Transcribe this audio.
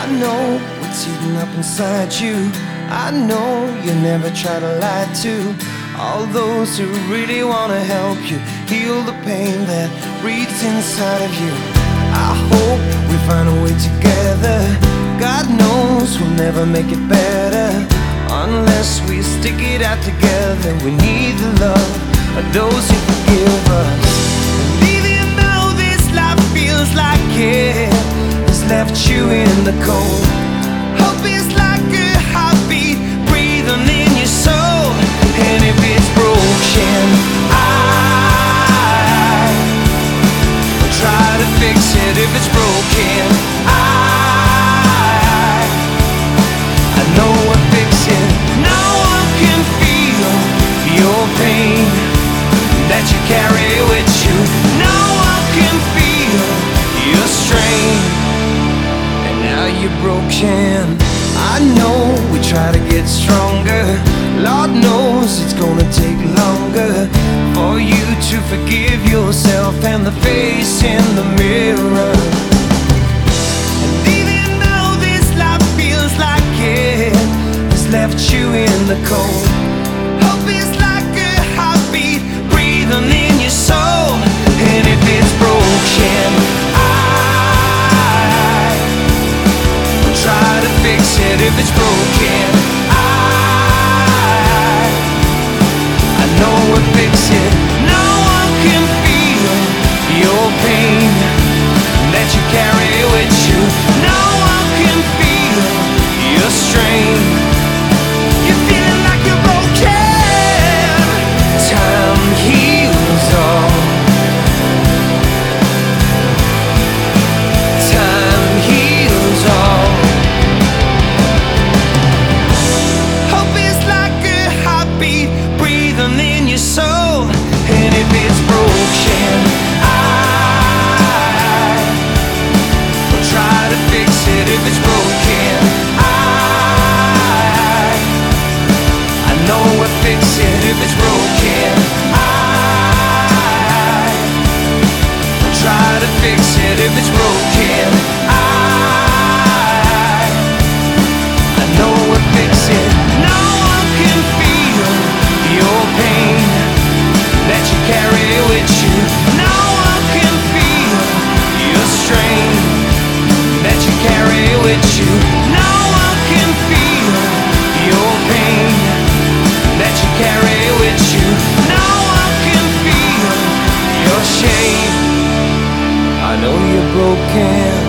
know what's eating up inside you. I know you never try to lie to all those who really want to help you heal the pain that breathes inside of you. I hope we find a way together. God knows we'll never make it better unless we stick it out together. We need the love of those who forgive us. And even though this life feels like it has left you in the cold, hope is like a heartbeat breathing in your soul. And if it's broken, I will try to fix it. If it's broken, I know what fixing. No one can feel your pain that you carry with you. No one can feel your strain, and now you're broken. I know we try to get stronger. Lord knows it's gonna take longer for you to forgive yourself and the face in the mirror. And even though this life feels like it has left you in the cold, hope is like a heartbeat breathing in your soul. And if it's broken, I will try to fix it. If it's broken, I know what fix it. No one can feel your pain that you carry with you. No one can feel your strain. You're feeling like you're broken. Time heals all. Time heals all. Hope is like a heartbeat breathing in your soul. And if it's broken, I will try to fix it. If it's broken, I know what fix it. If it's broken, I will try to fix it. If it's broken, I know what fix it. No one can feel your pain that you carry with you. No one can feel your strain that you carry with you. No one can feel your pain that you carry with you. No one can feel your shame. I know you're broken.